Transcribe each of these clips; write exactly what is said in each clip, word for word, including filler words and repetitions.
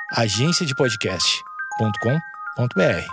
agência de podcast ponto com ponto b r.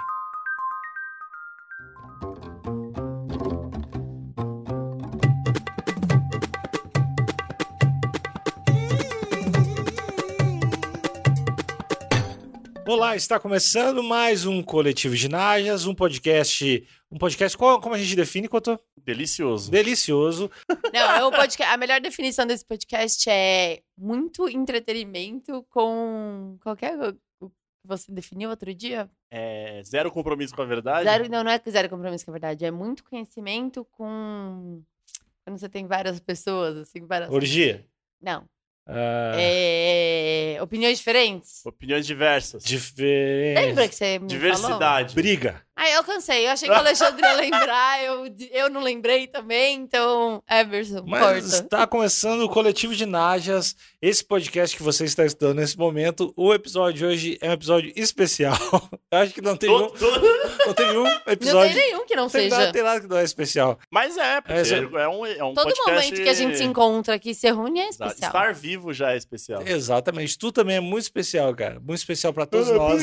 Olá, está começando mais um Coletivo de Najas, um podcast, um podcast, qual, como a gente define, Cotô? Delicioso. Delicioso. Não, é um podcast, a melhor definição desse podcast é muito entretenimento com qualquer o que você definiu outro dia? É, zero compromisso com a verdade? Zero, não, não é zero compromisso com a verdade, é muito conhecimento com... Quando você tem várias pessoas, assim, várias... Orgia. Não. Ah, É... Opiniões diferentes? Opiniões diversas. diferente. Lembra que você me Diversidade. Briga. Ah, eu cansei. Eu achei que o Alexandre ia lembrar, eu, eu não lembrei também, então, Emerson, Mas corta. está começando o Coletivo de Najas, esse podcast que você está estudando nesse momento. O episódio de hoje é um episódio especial. Eu acho que não tem um, Todo- todo- não tem um Não episódio. tem nenhum que não tem seja. nada, tem nada que não é especial. Mas é, porque Essa- é um, é um Todo podcast... momento que a gente se encontra aqui e se reúne é Exato. especial. Estar vivo já é especial. Exatamente. Tu também é muito especial, cara. Muito especial para todos nós.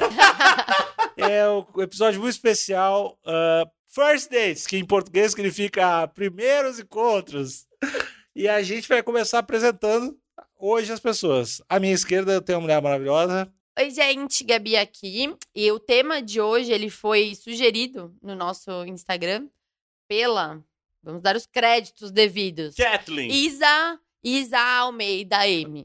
É o episódio muito especial. uh, First Dates, que em português significa primeiros encontros. E a gente vai começar apresentando hoje as pessoas. À minha esquerda eu tenho uma mulher maravilhosa. Oi, gente, Gabi aqui. E o tema de hoje, ele foi sugerido no nosso Instagram pela... Vamos dar os créditos devidos. Kathleen. Isa... Isa Almeida M.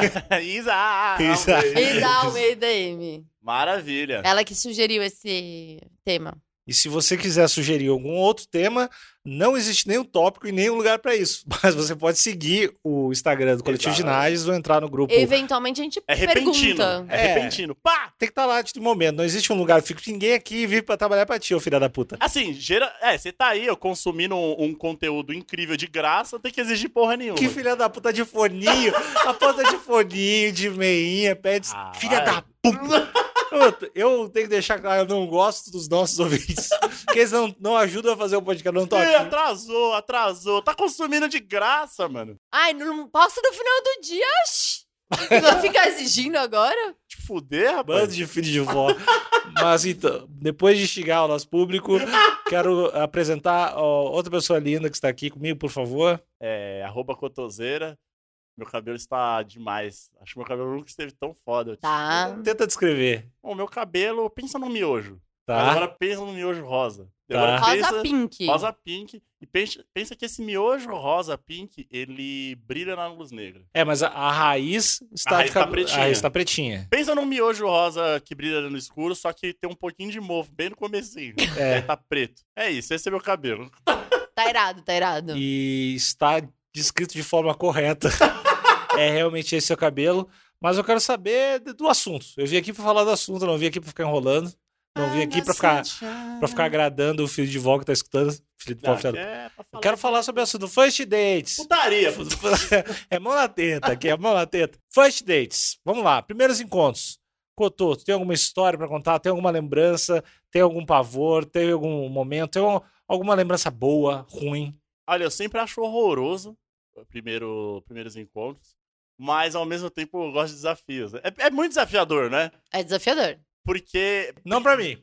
Isa. Isa. Isa Almeida M. Maravilha. Ela que sugeriu esse tema. E se você quiser sugerir algum outro tema, não existe nenhum tópico e nenhum lugar para isso. Mas você pode seguir o Instagram do Coletivo de Exato. Najas ou entrar no grupo. Eventualmente a gente É repentino. pergunta. É, É. repentino. Pá! Tem que estar lá de momento. Não existe um lugar fixo. Ninguém aqui vive para trabalhar para ti, ô filha da puta. Assim, gera... é, você tá aí, ó, consumindo um, um conteúdo incrível de graça, não tem que exigir porra nenhuma. Que filha da puta de foninho. A puta de foninho, de meinha, pede. Ah, filha vai. da puta. Puta, eu tenho que deixar claro, eu não gosto dos nossos ouvintes. Porque eles não, não ajudam a fazer o podcast. Eu não tô Ih, aqui. atrasou, atrasou. Tá consumindo de graça, mano. Ai, não posso no final do dia. Shhh. Vai ficar exigindo agora? Te fuder, rapaz. Bando de filho de vó. Mas então, depois de instigar o nosso público, quero apresentar ó, outra pessoa linda que está aqui comigo, por favor. É, arroba cotoseira. Meu cabelo está demais. Acho que meu cabelo nunca esteve tão foda. Tá. Tenta descrever, Bom, meu cabelo, pensa no miojo. tá? Agora pensa no miojo rosa. Tá. Agora Rosa pensa, pink. rosa pink. E pensa, pensa que esse miojo rosa pink, ele brilha na luz negra. É, mas a, a raiz está A raiz de tá cab- pretinha. A raiz está pretinha. Pensa num miojo rosa que brilha no escuro, só que tem um pouquinho de mofo bem no comecinho. É. Aí tá preto. É isso, esse é meu cabelo. Tá irado, tá irado. E está descrito de forma correta. É realmente esse seu cabelo. Mas eu quero saber de- do assunto. Eu vim aqui para falar do assunto, não vim aqui para ficar enrolando. Não vim aqui para ficar, pra ficar agradando o filho de vó que tá escutando. Filho de vó, Ah, filho da- é pra Eu quero falar sobre o assunto First Dates. Putaria. É mão na teta aqui, é mão na teta. First Dates. Vamos lá, primeiros encontros. Cotô, tu tem alguma história pra contar? Tem alguma lembrança? Tem algum pavor? Teve algum momento? Tem um- alguma lembrança boa, ruim? Olha, eu sempre acho horroroso o primeiro, primeiros encontros, mas ao mesmo tempo eu gosto de desafios. É, é muito desafiador, né? É desafiador. Porque Não pra mim.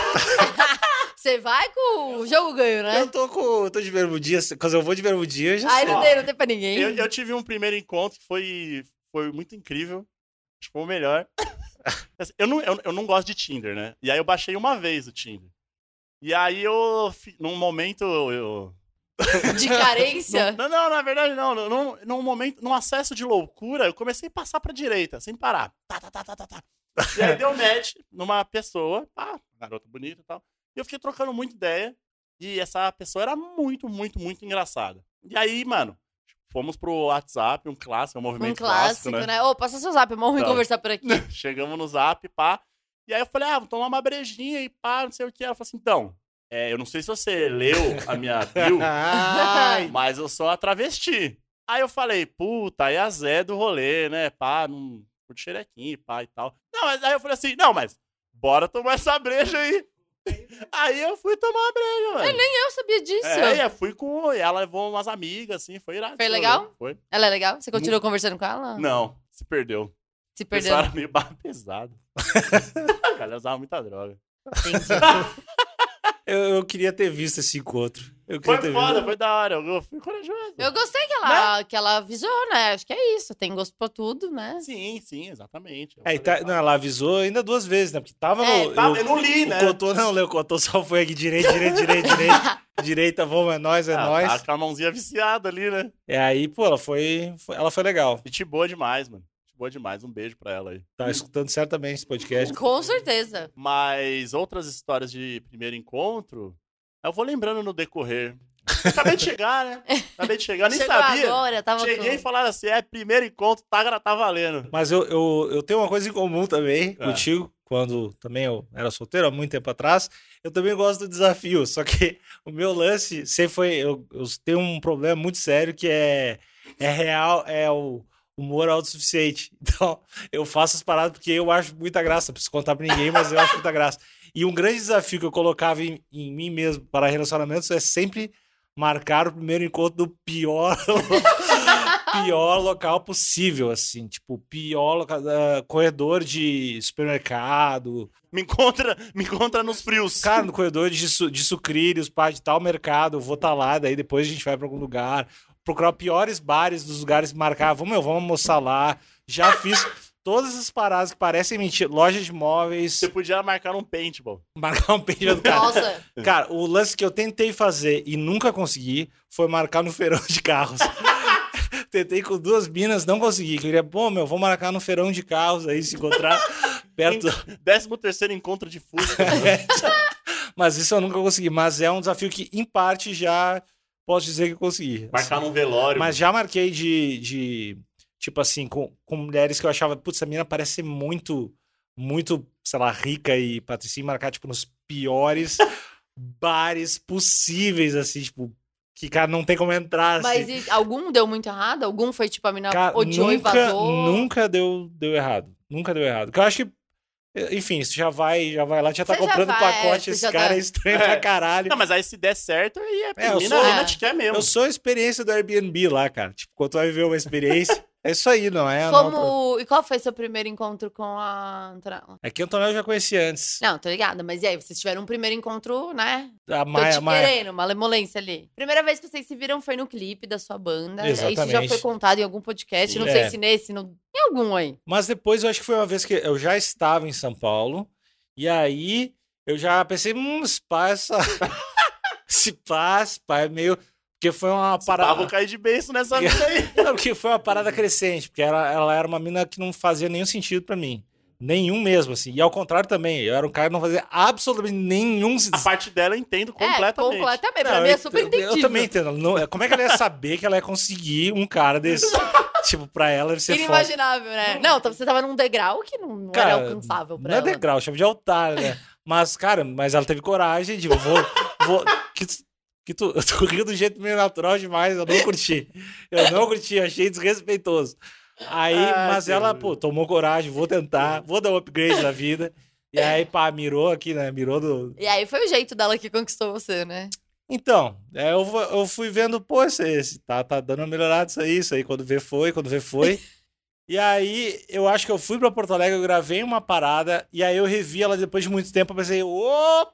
Você vai com o jogo ganho, né? Eu tô com. Eu tô de bermudinha. Quando eu vou de bermudinha, eu já Ai, sei. não tem, não tem pra ninguém. eu, eu tive um primeiro encontro que foi, foi muito incrível. Acho que foi o melhor. Assim, Eu não, eu, eu não gosto de Tinder, né? E aí eu baixei uma vez o Tinder. E aí eu, fi- num momento, eu... De carência. Não, não, na verdade não. Num, num momento, num acesso de loucura, eu comecei a passar pra direita, sem parar. Tá, tá, tá, tá, tá, tá. E aí deu match numa pessoa, pá, garota bonita e tal. E eu fiquei trocando muita ideia. E essa pessoa era muito, muito, muito engraçada. E aí, mano, fomos pro WhatsApp, um clássico, um Um movimento clássico, clássico, né? Ô, passa seu zap, é mó ruim Tá. conversar por aqui. Chegamos no Zap, pá. E aí eu falei, ah, vou tomar uma brejinha e pá, não sei o que. Ela falou assim, então, é, eu não sei se você leu a minha bio, Ai. mas eu sou a travesti. Aí eu falei, puta, aí a Zé do rolê, né, pá, não curte xerequinho, pá e tal. Não, mas aí eu falei assim, não, mas bora tomar essa breja aí. Aí eu fui tomar uma breja, mano. Eu sabia disso. É, eu fui com... Ela levou umas amigas, assim, foi irado. Foi esse legal? rolê. Foi. Ela é legal? Você continuou conversando com ela? Não, se perdeu. Se O pessoal perdeu. era meio barra pesado. A galera usava muita droga. Entendi. Eu, eu queria ter visto esse encontro. Eu Foi queria ter foda, visto. foi da hora. Eu fui corajoso. Eu gostei que ela, que ela avisou, né? Acho que é isso. Tem gosto pra tudo, né? Sim, sim, exatamente. Eu É, e falei, tá, não, ela avisou ainda duas vezes, né? Porque tava É, no. tá, eu, eu não li, né? O Cotô não leu, o Cotô só foi aqui direito, direito, direito, direito. Direita, vamos, é nóis, é Ah, nóis. tá com a mãozinha viciada ali, né? E aí, pô, ela foi, foi- ela foi legal. Gente boa demais, mano. Gente boa demais. Um beijo pra ela aí. Tá escutando certamente esse podcast. Com certeza. Mas outras histórias de primeiro encontro, eu vou lembrando no decorrer. Acabei de chegar, né? Acabei de chegar, eu nem Chegou sabia. agora, tava Cheguei e com... falaram assim, é, primeiro encontro, tá, tá valendo. Mas eu, eu, eu tenho uma coisa em comum também É. contigo, quando também eu era solteiro há muito tempo atrás. Eu também gosto do desafio, só que o meu lance sempre foi. Eu, eu tenho um problema muito sério que é, é real, é o humor autossuficiente. Então, eu faço as paradas porque eu acho muita graça. Não preciso contar pra ninguém, mas eu acho muita graça. E um grande desafio que eu colocava em, em mim mesmo para relacionamentos é sempre marcar o primeiro encontro do pior, pior local possível, assim. Tipo, pior local, uh, corredor de supermercado. Me encontra, me encontra nos frios. Cara, no corredor de, su, de sucrilhos, pá, de tal mercado, eu vou estar tá lá, daí depois a gente vai pra algum lugar. Procurar piores bares dos lugares e marcar, vamos, meu, vamos almoçar lá. Já fiz todas as paradas que parecem mentira. Loja de móveis, Você podia marcar um paintball. marcar um peixe do cara. Nossa, Cara, o lance que eu tentei fazer e nunca consegui foi marcar no feirão de carros. Tentei com duas minas, não consegui. Queria, pô, meu, vou marcar no feirão de carros aí, se encontrar perto. Décimo terceiro encontro de Fusca. Mas isso eu nunca consegui. Mas é um desafio que, em parte, já posso dizer que eu consegui. Marcar num velório. Mas já marquei de, de tipo assim, com, com mulheres que eu achava, putz, essa mina parece ser muito, muito, sei lá, rica e patricinha, marcar, tipo, nos piores bares possíveis, assim, tipo, que, cara, não tem como entrar, mas assim. e algum deu muito errado? Algum foi tipo a mina Cara, odiou nunca, e vazou? nunca deu, deu errado. Nunca deu errado. Porque eu acho que, enfim, você já vai, já vai lá, já tá Você já comprando vai, pacote, é, esse você já cara tá- é estranho É. pra caralho. Não, mas aí se der certo, aí é, É, eu menina, sou- a mina É. te quer mesmo. Eu sou a experiência do Airbnb lá, cara. Tipo, quando tu vai viver uma experiência, é isso aí, não é? Não, Como... E qual foi seu primeiro encontro com a Antonella? é que o Antonel eu já conheci antes. Não, tô ligada. Mas e aí, vocês tiveram um primeiro encontro, né? A Tô Maia, te Maia. querendo, uma lemolência ali. Primeira vez que vocês se viram foi no clipe da sua banda. Isso já Exatamente. foi contado em algum podcast. Sim. Não É. sei se nesse, no... em algum aí. Mas depois eu acho que foi uma vez que eu já estava em São Paulo. E aí eu já pensei, hum, esse pá, essa... esse pá, esse pá é meio... Porque foi uma Ah, parada... vou cair de beiço nessa vida aí. Não, porque foi uma parada crescente. Porque ela, ela era uma mina que não fazia nenhum sentido pra mim. Nenhum mesmo, assim. E ao contrário também. Eu era um cara que não fazia absolutamente nenhum... A parte dela eu entendo É, completamente. completamente. Não, Pra mim é eu super entendo- entendível. Eu também entendo. Não- como é que ela ia saber que ela ia conseguir um cara desse? Tipo, pra ela deve ser foda. Inimaginável, né? Não, então você tava num degrau que não, não Cara, era alcançável pra Não é ela. degrau, chama de altar, né? Mas, cara, mas ela teve coragem de, vou, vou, que, tu- que tu, tu riu do jeito meio natural demais, eu não curti. Eu não curti, achei desrespeitoso. Aí, Ai, mas que ela, horror. pô, tomou coragem, vou tentar, vou dar um upgrade na vida. E aí, pá, mirou aqui, né? Mirou do... E aí foi o jeito dela que conquistou você, né? Então, é, eu, fu- eu fui vendo, pô, esse, esse tá, tá dando uma melhorada isso aí, isso aí, quando vê foi, quando vê foi. E aí, eu acho que eu fui pra Porto Alegre, eu gravei uma parada, e aí eu revi ela depois de muito tempo, eu pensei, opa!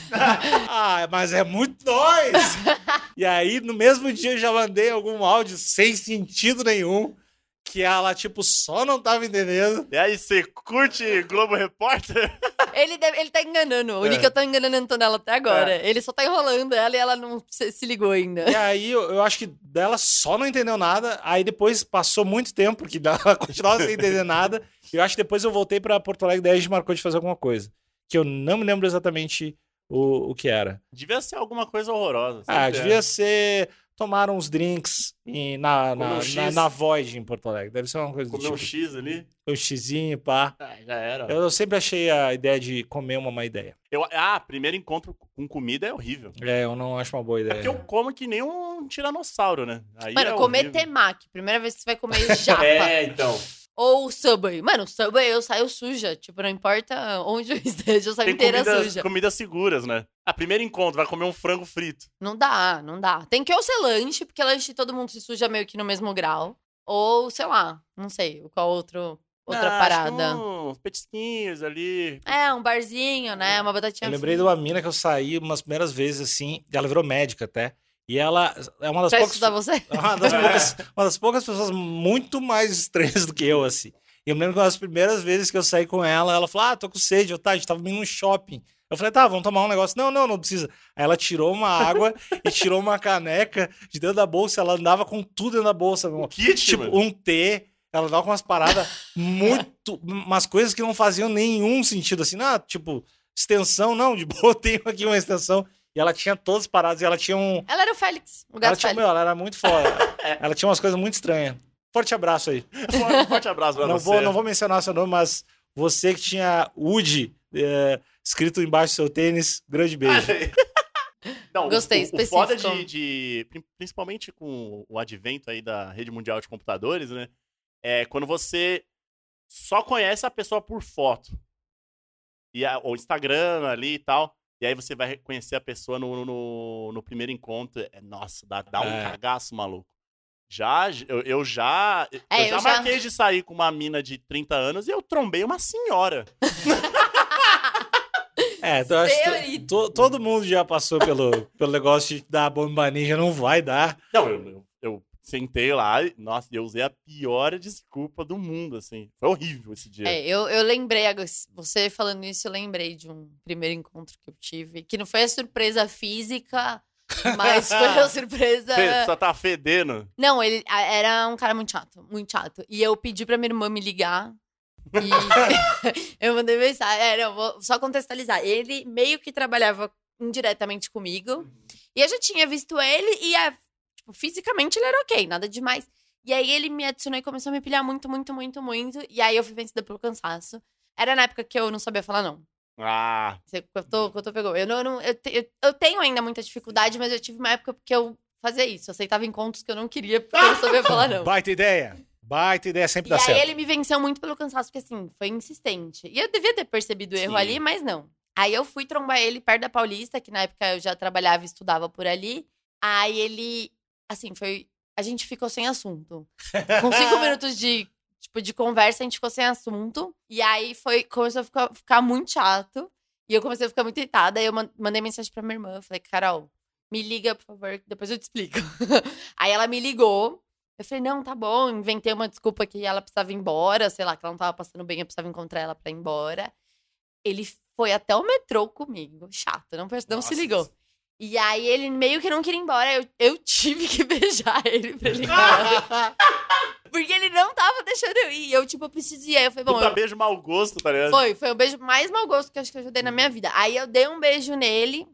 Ah, mas é muito nós! E aí, no mesmo dia, eu já mandei algum áudio sem sentido nenhum, que ela, tipo, só não tava entendendo. E aí, você curte Globo Repórter? Ele, deve- ele tá enganando. O É. Nickel tá enganando a Antonella até agora. Ele só tá enrolando ela e ela não se, se ligou ainda. E aí, eu, eu acho que dela só não entendeu nada. Aí depois passou muito tempo, porque ela continuava sem entender nada. E eu acho que depois eu voltei pra Porto Alegre, daí a gente marcou de fazer alguma coisa. Que eu não me lembro exatamente o, o que era. Devia ser alguma coisa horrorosa. Ah, sempre é. devia ser tomar uns drinks em- na, Comer na, um na, X. na Void em Porto Alegre. Deve ser uma coisa do Comer um tipo. X ali. Um xizinho, pá. Ah, já era. Eu, eu sempre achei a ideia de comer uma má ideia. Eu- ah, primeiro encontro com comida é horrível. É, eu não acho uma boa É ideia. porque eu como que nem um tiranossauro, né? Aí Mano, é comer horrível. temaki. Primeira vez que você vai comer japa. É, então. Ou Subway. Mano, Subway eu saio suja. Tipo, não importa onde eu esteja, eu saio Tem inteira comidas, suja. comidas seguras, né? Ah, primeiro encontro, vai comer um frango frito. Não dá, não dá. Tem que ou ser lanche, porque lanche todo mundo se suja meio que no mesmo grau. Ou, sei lá, não sei, qual outro outra Ah, parada? acho que Uns petisquinhos ali. É, um barzinho, né? Uma batatinha Eu lembrei de frita. uma mina que eu saí umas primeiras vezes, assim, e ela virou médica até. E ela é uma das Pra poucas. estudar você? Uma das, poucas, uma das poucas pessoas muito mais estranhas do que eu, assim. E eu me lembro que uma das primeiras vezes que eu saí com ela, ela falou: ah, tô com sede. Eu, tá, a gente tava indo num shopping. Eu falei: tá, vamos tomar um negócio. Não, não, não precisa. Aí ela tirou uma água e tirou uma caneca de dentro da bolsa. Ela andava com tudo dentro da bolsa. Um kit, tipo, mano. um T. Ela dava com umas paradas muito. umas coisas que não faziam nenhum sentido, assim. Não, tipo, extensão, não, de boa, tenho aqui uma extensão. E ela tinha todas as paradas, e ela tinha um. Ela era o Félix, o Ela, gato tinha, Félix. meu, ela era muito foda. Ela tinha umas coisas muito estranhas. Forte abraço aí. Um forte abraço pra Não você. vou, não vou mencionar seu nome, mas você que tinha Woody é, escrito embaixo do seu tênis, grande beijo. Não, Gostei, o, o específico. foda de, de- principalmente com o advento aí da rede mundial de computadores, né? É quando você só conhece a pessoa por foto. E a, o Instagram ali e tal. E aí você vai conhecer a pessoa no, no, no primeiro encontro. É, nossa, dá, dá um É. cagaço, maluco. Já, eu, eu já. É, eu já eu já- marquei de sair com uma mina de trinta anos e eu trombei uma senhora. É, então eu acho que Senhorita. to- todo mundo já passou pelo, pelo negócio de dar bomba ninja, não vai dar. Não, eu, eu, eu sentei lá e, nossa, eu usei a pior desculpa do mundo, assim. Foi horrível esse dia. É, eu, eu lembrei, agora, você falando isso, eu lembrei de um primeiro encontro que eu tive, que não foi a surpresa física, mas foi a surpresa... Fe- Só tá fedendo. Não, ele a- era um cara muito chato, muito chato. E eu pedi pra minha irmã me ligar. E eu mandei mensagem. É, não, vou só contextualizar. Ele meio que trabalhava indiretamente comigo. E eu já tinha visto ele e é, tipo, fisicamente ele era ok, nada demais. E aí ele me adicionou e começou a me pilhar muito, muito, muito, muito. E aí eu fui vencida pelo cansaço. Era na época que eu não sabia falar não. Ah, Você cortou, cortou, pegou. Eu, não, eu, não- eu, te- eu, eu tenho ainda muita dificuldade, mas eu tive uma época que eu fazia isso. Eu aceitava encontros que eu não queria porque eu não sabia falar não. Baita ideia. Baita ideia, sempre E dá aí certo. ele me venceu muito pelo cansaço, porque assim, foi insistente. E eu devia ter percebido o erro Sim. ali, mas não. Aí eu fui trombar ele perto da Paulista, que na época eu já trabalhava e estudava por ali. Aí ele, assim, foi... A gente ficou sem assunto. Com cinco minutos de, tipo, de conversa, a gente ficou sem assunto. E aí foi, começou a ficar, ficar muito chato. E eu comecei a ficar muito irritada. Aí eu man- mandei mensagem pra minha irmã. Eu falei, Carol, me liga, por favor, que depois eu te explico. Aí ela me ligou. Eu falei, não, tá bom. Inventei uma desculpa que ela precisava ir embora. Sei lá, que ela não tava passando bem, eu precisava encontrar ela pra ir embora. Ele foi até o metrô comigo. Chato, não, não se Nossa. ligou. E aí ele meio que não queria ir embora. Eu, eu tive que beijar ele pra ele ir embora. Porque ele não tava deixando eu ir. E eu, tipo, eu preciso ir. Aí eu falei, bom, puta eu- beijo mau gosto, tá ligado? foi, foi o beijo mais mau gosto que eu acho que eu já dei na minha vida. Aí eu dei um beijo nele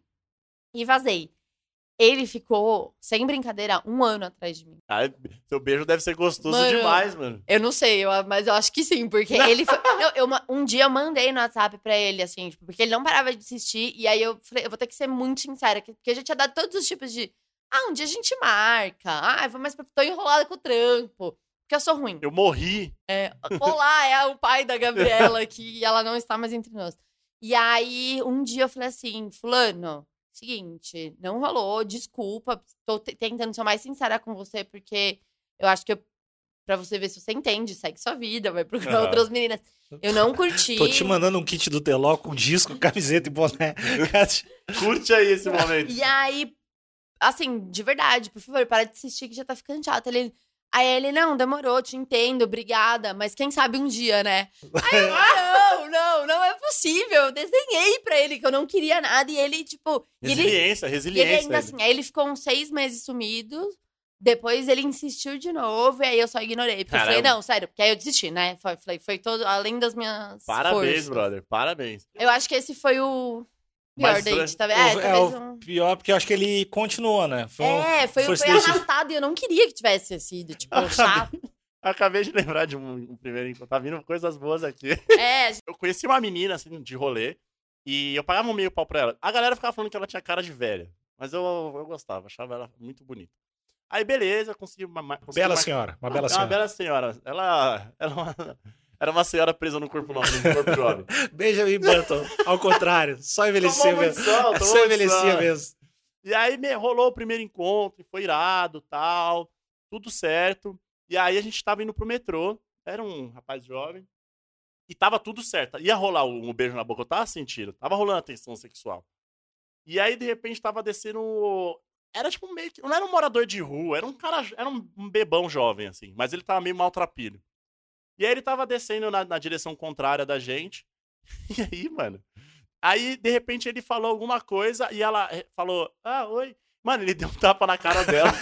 e vazei. Ele ficou, sem brincadeira, um ano atrás de mim. Ah, seu beijo deve ser gostoso Mano, demais, mano. Eu não sei, eu- mas eu acho que sim, porque ele foi. Não, eu, ma- um dia eu mandei no WhatsApp pra ele, assim, tipo, porque ele não parava de insistir. E aí eu falei, eu vou ter que ser muito sincera, que- porque eu já tinha dado todos os tipos de. Ah, um dia a gente marca. Ah, eu vou mais pra- tô enrolada com o trampo. Porque eu sou ruim. Eu morri. É, olá, é o pai da Gabriela, que ela não está mais entre nós. E aí, um dia eu falei assim, fulano, seguinte, não rolou, desculpa, tô te- tentando ser mais sincera com você, porque eu acho que eu, pra você ver se você entende, segue sua vida, vai procurar Aham. outras meninas. Eu não curti. Tô te mandando um kit do Teló com disco, camiseta e boné. Curte aí esse momento. E aí, assim, de verdade, por favor, para de insistir que já tá ficando chato. Ele, aí ele, não, demorou, te entendo, obrigada, mas quem sabe um dia, né? Aí eu, não, não, não é possível. Eu desenhei pra ele que eu não queria nada e ele, tipo... E ele, Resiliência, e ele resiliência. ainda assim, aí ele ficou uns seis meses sumido, depois ele insistiu de novo e aí eu só ignorei. Porque eu falei, Caramba. não, sério, porque aí eu desisti, né? Foi, falei, foi todo, além das minhas Parabéns, forças. brother. Parabéns. Eu acho que esse foi o pior Mas, date, tá O- vendo? É, é talvez o um... pior, porque eu acho que ele continuou, né? Foi um- É, foi, foi first date- arrastado e eu não queria que tivesse sido, tipo, chato. Acabei de lembrar de um, um primeiro encontro. Tá vindo coisas boas aqui. É, Eu conheci uma menina, assim, de rolê. E eu pagava um meio pau pra ela. A galera ficava falando que ela tinha cara de velha. Mas eu, eu gostava, achava ela muito bonita. Aí, beleza, consegui uma... ma- consegui Bela mar- senhora, uma Ah, bela é uma senhora. bela senhora. Ela, ela é uma- era uma senhora presa no corpo, no no corpo jovem. Benjamin Button, ao contrário, só envelhecia Tomou muito mesmo. sol, tomou Só muito envelhecia sol. mesmo. E aí me rolou o primeiro encontro, foi irado, tal, tudo certo. E aí a gente tava indo pro metrô, era um rapaz jovem, E tava tudo certo. Ia rolar um, um beijo na boca, eu tava sentindo. Tava rolando a tensão sexual. E aí, de repente, tava descendo... Era tipo meio que... Não era um morador de rua, era um cara... Era um, um bebão jovem, assim. Mas ele tava meio maltrapilho. E aí ele tava descendo na, na direção contrária da gente. E aí, mano... Aí, de repente, ele falou alguma coisa e ela falou, ah, oi. Mano, ele deu um tapa na cara dela.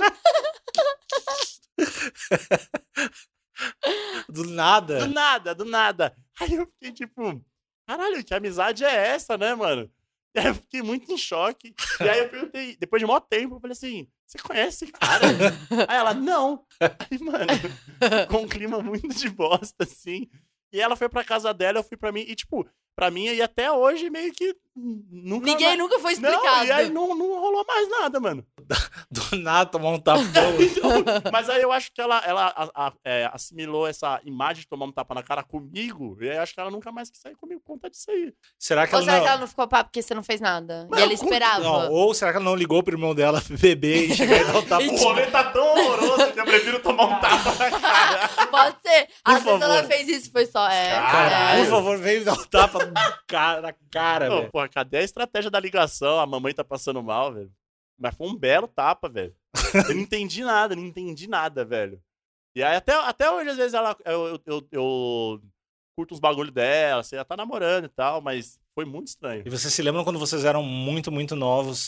Do nada? Do nada, do nada. Aí eu fiquei tipo, caralho, que amizade é essa, né, mano? E aí eu fiquei muito em choque. E aí eu perguntei, depois de um maior tempo, eu falei assim, você conhece esse cara? Aí ela, não. Aí, mano, com um clima muito de bosta, assim. E ela foi pra casa dela, eu fui pra mim, e tipo... Pra mim, e até hoje, meio que nunca... Ninguém mais... nunca foi explicado. Não, e aí não, não rolou mais nada, mano. Do nada, tomar um tapão. Então, mas aí eu acho que ela, ela a, a, é, assimilou essa imagem de tomar um tapa na cara comigo, e aí acho que ela nunca mais quis sair comigo por conta disso aí. Será que Ou ela será não... que ela não ficou pá porque você não fez nada? Não, e ela com- esperava? Não, ou será que ela não ligou pro irmão dela beber e chegar e dar um tapa? O rolê tá tão horroroso que eu prefiro tomar um tapa na cara. Pode ser. Às vezes favor. ela fez isso, foi só. É, Cara, é. por favor, vem me dar um tapa na cara, na cara, Não, velho. porra, cadê a estratégia da ligação? A mamãe tá passando mal, velho. Mas foi um belo tapa, velho. Eu não entendi nada, não entendi nada, velho. E aí até, até hoje, às vezes, ela, eu, eu, eu, eu curto os bagulho dela, você já tá namorando e tal, mas foi muito estranho. E vocês se lembram quando vocês eram muito, muito novos?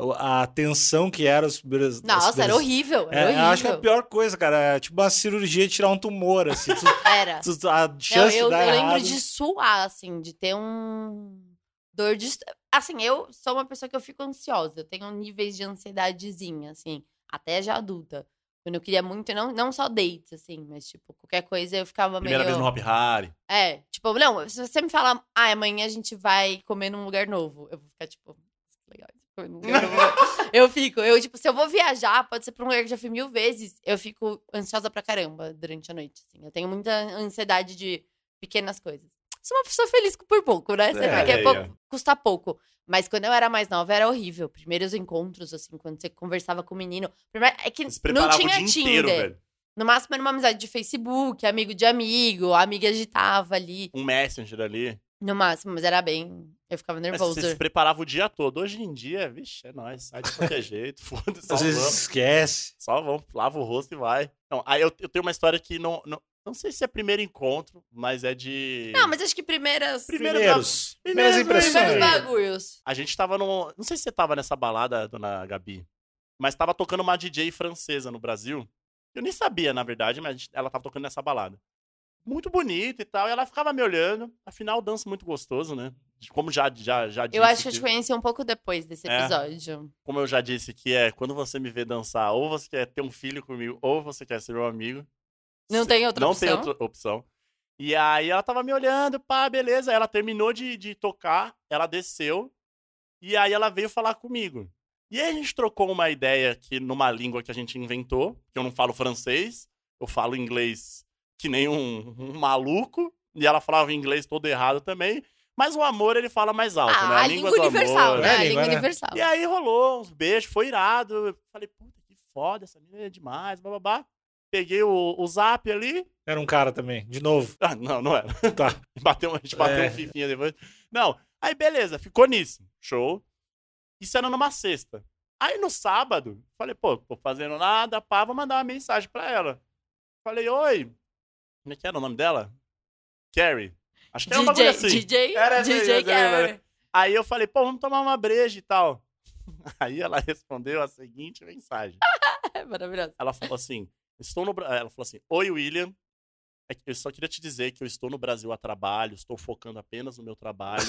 A tensão que era os primeiros... os Nossa, era primeiros- horrível. Era É, horrível. eu acho que é a pior coisa, cara. É tipo uma cirurgia de tirar um tumor, assim. Tu- Era. tu- a Não, chance eu, de dar eu lembro errado... de suar, assim, de ter um. Dor de. est- Assim, eu sou uma pessoa que eu fico ansiosa. Eu tenho níveis de ansiedadezinha, assim, até já adulta. Quando eu queria muito, não, não só dates, assim, mas, tipo, qualquer coisa eu ficava Primeira meio. vez no Hop Harry. É, tipo, não, se você me falar, ah, amanhã a gente vai comer num lugar novo, eu vou ficar, tipo, legal. comer num lugar novo. Eu fico, eu, tipo, se eu vou viajar, pode ser pra um lugar que eu já fui mil vezes, eu fico ansiosa pra caramba durante a noite, assim. Eu tenho muita ansiedade de pequenas coisas. Sou uma pessoa feliz por pouco, né? Você É, quer é, pouco, é. custa pouco. Mas quando eu era mais nova, era horrível. Primeiros encontros, assim, quando você conversava com o menino. Primeiro, é que Se não preparava tinha o dia inteiro, Tinder. velho. No máximo era uma amizade de Facebook, amigo de amigo, a amiga agitava ali. Um Messenger ali. No máximo, mas era bem. Eu ficava Mas nervosa. você se preparava o dia todo. Hoje em dia, vixe, é nóis. Sai de qualquer jeito. Foda-se, só Às vezes vamos. esquece. Só vamos, lava o rosto e vai. Não, aí eu, eu tenho uma história que não, não... Não sei se é primeiro encontro, mas é de... Não, mas acho que primeiras. Primeiro Primeiros. Primeiros- Primeiras impressões. Primeiros Sim. bagulhos. A gente tava no... Não sei se você tava nessa balada, dona Gabi, mas tava tocando uma D J francesa no Brasil. Eu nem sabia, na verdade, mas a gente- ela tava tocando nessa balada. Muito bonita e tal, e ela ficava me olhando. Afinal, dança muito gostoso, né? Como já, já, já disse... Eu acho que eu te conheci um pouco depois desse É. episódio. Como eu já disse, que é quando você me vê dançar, ou você quer ter um filho comigo, ou você quer ser meu amigo. Não Se- tem outra não opção? tem outra opção. E aí ela tava me olhando, pá, beleza. Aí ela terminou de, de tocar, ela desceu, e aí ela veio falar comigo. E aí a gente trocou uma ideia que numa língua que a gente inventou, que eu não falo francês, eu falo inglês que nem um, um maluco, e ela falava inglês todo errado também. Mas o amor, ele fala mais alto, Ah, né? a língua do universal, amor. né? É, A língua, língua né? universal. E aí rolou uns beijos, foi irado. Eu falei, puta, que foda, essa menina é demais, bababá. Peguei o, o zap ali. Era um cara também, de novo. Ah, não, não era. Tá. Bateu, a gente bateu É. um fifinha depois. Não, aí beleza, ficou nisso. Show. Isso era numa sexta. Aí no sábado, falei, pô, tô fazendo nada, pá, vou mandar uma mensagem pra ela. Falei, oi. Como é que era o nome dela? Carrie. Acho que era um bagulho D J, assim. D J, Era essa aí, D J essa aí, Carey. Aí eu falei, pô, vamos tomar uma breja e tal. Aí ela respondeu a seguinte mensagem. É maravilhoso. Ela falou assim, estou no Bra- ela falou assim, oi William, é que eu só queria te dizer que eu estou no Brasil a trabalho, estou focando apenas no meu trabalho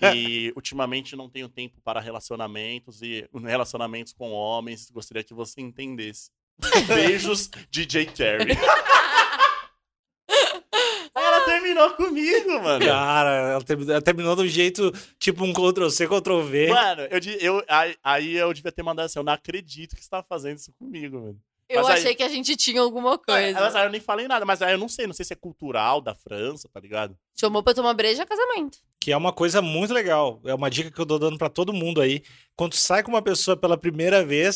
e ultimamente não tenho tempo para relacionamentos e relacionamentos com homens, gostaria que você entendesse. Beijos, D J Carey. Aí ela terminou comigo, mano. Cara, ela terminou, ela terminou de um jeito, tipo um Ctrl C, Ctrl V. Mano, eu, di- eu, aí, aí eu devia ter mandado assim, eu não acredito que você tá fazendo isso comigo, mano. Eu Mas aí- achei que a gente tinha alguma coisa. Mas aí eu nem falei nada, mas aí eu não sei, não sei se é cultural da França, tá ligado? Chamou pra tomar breja, casamento. Que é uma coisa muito legal. É uma dica que eu tô dando pra todo mundo aí. Quando sai com uma pessoa pela primeira vez,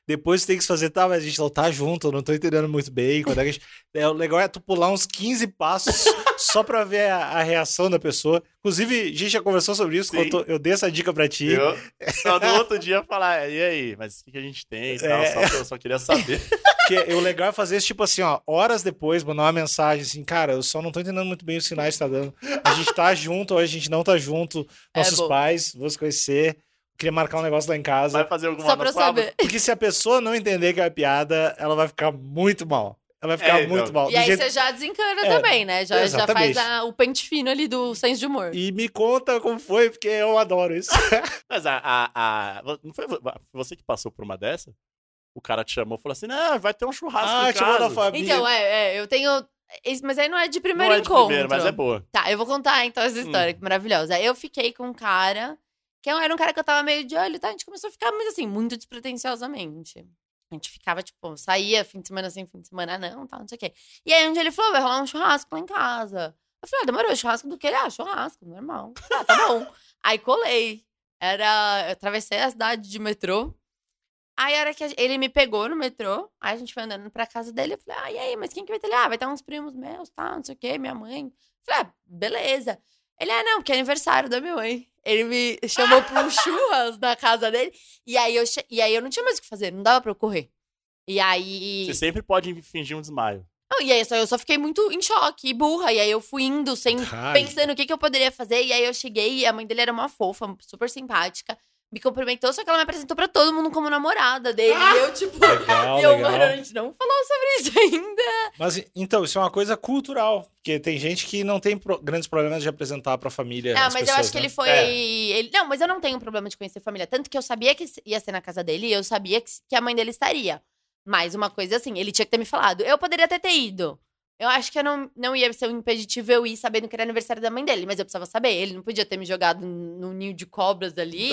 Depois tu tem que fazer, tá, mas a gente não tá junto, eu não tô entendendo muito bem. Quando é que a gente... é, o legal é tu pular uns quinze passos só pra ver a, a reação da pessoa. Inclusive, a gente já conversou sobre isso, eu, tô, eu dei essa dica pra ti. Eu, só no outro dia falar, e aí, mas o que, que a gente tem e tal, É. só, eu só queria saber. Porque o legal é fazer isso, tipo assim, ó, horas depois, mandar uma mensagem assim, cara, eu só não tô entendendo muito bem os sinais que tá dando. A gente tá junto, ou a gente não tá junto, nossos bom. pais, vou se conhecer, queria marcar um negócio lá em casa. Vai fazer alguma Só pra eu saber. Porque se a pessoa não entender que é piada, ela vai ficar muito mal. Ela vai ficar É, então. muito mal. E Do aí jeito- você já desencana É, também, né? Já, já exatamente. faz a- o pente fino ali do senso de humor. E me conta como foi, porque eu adoro isso. Mas a, a, a- não foi você que passou por uma dessa? O cara te chamou e falou assim, não, vai ter um churrasco Ah, em te chamou casa. na família. Então, é, é, eu tenho... esse- Mas aí não é de Não primeiro é de encontro. primeiro, mas é boa. Tá, eu vou contar então essa história, Hum. que maravilhosa. Eu fiquei com um cara, que era um cara que eu tava meio de olho, tá? A gente começou a ficar, mas assim, muito despretensiosamente. A gente ficava, tipo, saía fim de semana sim, fim de semana não, tá, não sei o quê. E aí um dia ele falou, vai rolar um churrasco lá em casa. Eu falei, ah, demorou, churrasco do que? Ele, ah, churrasco, normal. Ah, tá bom. Aí colei. Era, eu atravessei a cidade de metrô. Aí, a hora que a- ele me pegou no metrô, aí a gente foi andando pra casa dele, eu falei, ah, e aí, mas quem que vai ter? Ele, ah, vai ter uns primos meus, tá, não sei o quê, minha mãe. Eu falei, ah, beleza. Ele, ah, não, porque é aniversário da minha mãe. Ele me chamou pra um churras na casa dele, e aí, eu che... e aí eu não tinha mais o que fazer, não dava pra eu correr. E aí... Você sempre pode fingir um desmaio. Não, e aí eu só, eu só fiquei muito em choque, burra, e aí eu fui indo, sem... Caralho. pensando o que, que eu poderia fazer, e aí eu cheguei, e a mãe dele era uma fofa, super simpática, me cumprimentou, só que ela me apresentou pra todo mundo como namorada dele. E eu, tipo, Legal, e eu, legal. mano, a gente não falou sobre isso ainda. Mas, então, isso é uma coisa cultural. Porque tem gente que não tem pro- grandes problemas de apresentar pra família. Ah, as mas eu pessoas, acho que né? ele foi. É. Ele... Não, mas eu não tenho problema de conhecer família. Tanto que eu sabia que ia ser na casa dele e eu sabia que, que a mãe dele estaria. Mas uma coisa assim, ele tinha que ter me falado. Eu poderia até ter ido. Eu acho que eu não, não ia ser um impeditivo eu ir sabendo que era aniversário da mãe dele, mas eu precisava saber. Ele não podia ter me jogado num ninho de cobras ali.